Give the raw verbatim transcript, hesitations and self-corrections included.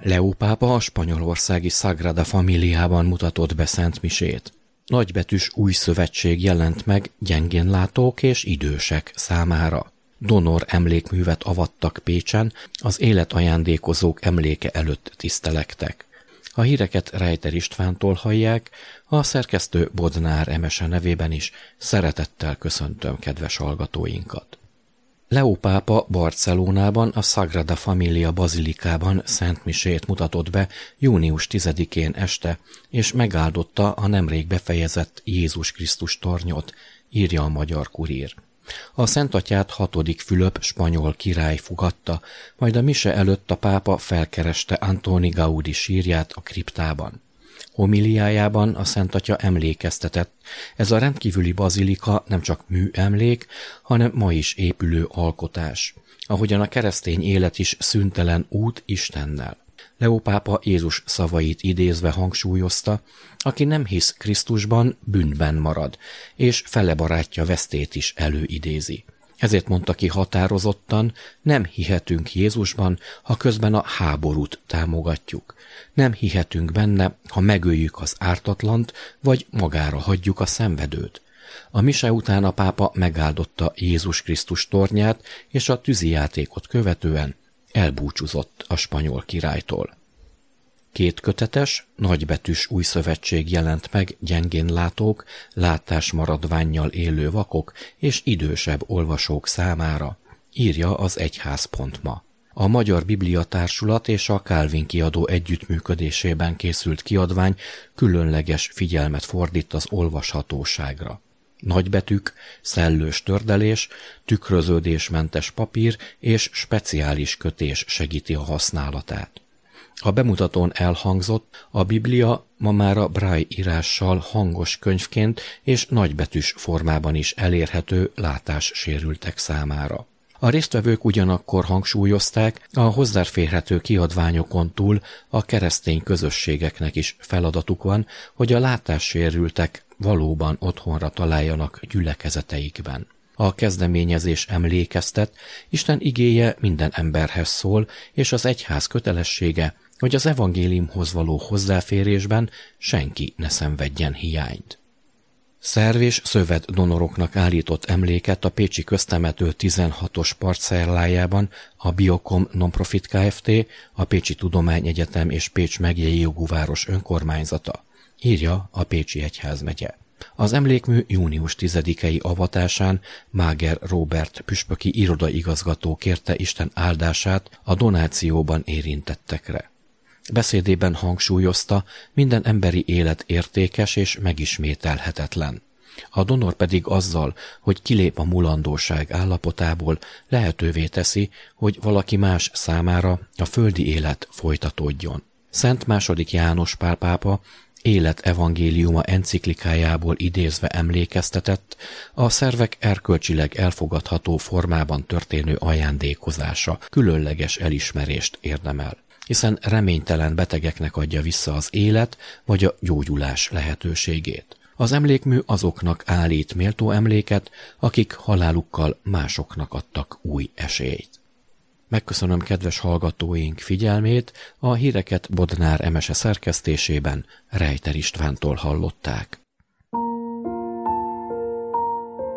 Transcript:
Leó pápa a spanyolországi Sagrada Familiában mutatott be szentmisét. Nagybetűs új szövetség jelent meg gyengénlátók és idősek számára. Donor emlékművet avattak Pécsen, az életajándékozók emléke előtt tisztelektek. A híreket Rejter Istvántól hallják, a szerkesztő Bodnár Emese nevében is szeretettel köszöntöm kedves hallgatóinkat. Leó pápa Barcelonában a Sagrada Familia bazilikában szentmisét mutatott be június tizedikén este, és megáldotta a nemrég befejezett Jézus Krisztus tornyot, írja a Magyar Kurír. A Szentatyát hatodik Fülöp spanyol király fogadta, majd a mise előtt a pápa felkereste Antoni Gaudi sírját a kriptában. Homiliájában a Szentatya emlékeztetett, ez a rendkívüli bazilika nem csak műemlék, hanem ma is épülő alkotás, ahogyan a keresztény élet is szüntelen út Istennel. Leó pápa Jézus szavait idézve hangsúlyozta, aki nem hisz Krisztusban, bűnben marad, és fele barátja vesztét is előidézi. Ezért mondta ki határozottan, nem hihetünk Jézusban, ha közben a háborút támogatjuk. Nem hihetünk benne, ha megöljük az ártatlant, vagy magára hagyjuk a szenvedőt. A mise után a pápa megáldotta Jézus Krisztus tornyát, és a tűzijátékot követően elbúcsúzott a spanyol királytól. Két kötetes, nagybetűs új szövetség jelent meg gyengénlátók, látásmaradvánnyal élő vakok és idősebb olvasók számára, írja az egyház pont ma. A Magyar Bibliatársulat és a Calvin kiadó együttműködésében készült kiadvány különleges figyelmet fordít az olvashatóságra. Nagybetűk, szellős tördelés, tükröződésmentes papír és speciális kötés segíti a használatát. A bemutatón elhangzott, a Biblia ma már a Braille írással hangos könyvként és nagybetűs formában is elérhető látássérültek számára. A résztvevők ugyanakkor hangsúlyozták, a hozzáférhető kiadványokon túl a keresztény közösségeknek is feladatuk van, hogy a látássérültek valóban otthonra találjanak gyülekezeteikben. A kezdeményezés emlékeztet, Isten igéje minden emberhez szól, és az egyház kötelessége, hogy az evangéliumhoz való hozzáférésben senki ne szenvedjen hiányt. Szerv és szövet donoroknak állított emléket a Pécsi Köztemető tizenhatos parcellájában a Biocom Nonprofit Kft., a Pécsi Tudományegyetem és Pécs megyei jogú város önkormányzata, írja a Pécsi Egyházmegye. Az emlékmű június tizedikei avatásán Máger Róbert püspöki irodaigazgató kérte Isten áldását a donációban érintettekre. Beszédében hangsúlyozta, minden emberi élet értékes és megismételhetetlen. A donor pedig azzal, hogy kilép a mulandóság állapotából, lehetővé teszi, hogy valaki más számára a földi élet folytatódjon. Szent második János Pál pápa Élet evangéliuma enciklikájából idézve emlékeztetett, a szervek erkölcsileg elfogadható formában történő ajándékozása különleges elismerést érdemel, hiszen reménytelen betegeknek adja vissza az élet vagy a gyógyulás lehetőségét. Az emlékmű azoknak állít méltó emléket, akik halálukkal másoknak adtak új esélyt. Megköszönöm kedves hallgatóink figyelmét, a híreket Bodnár Emese szerkesztésében Rejter Istvántól hallották.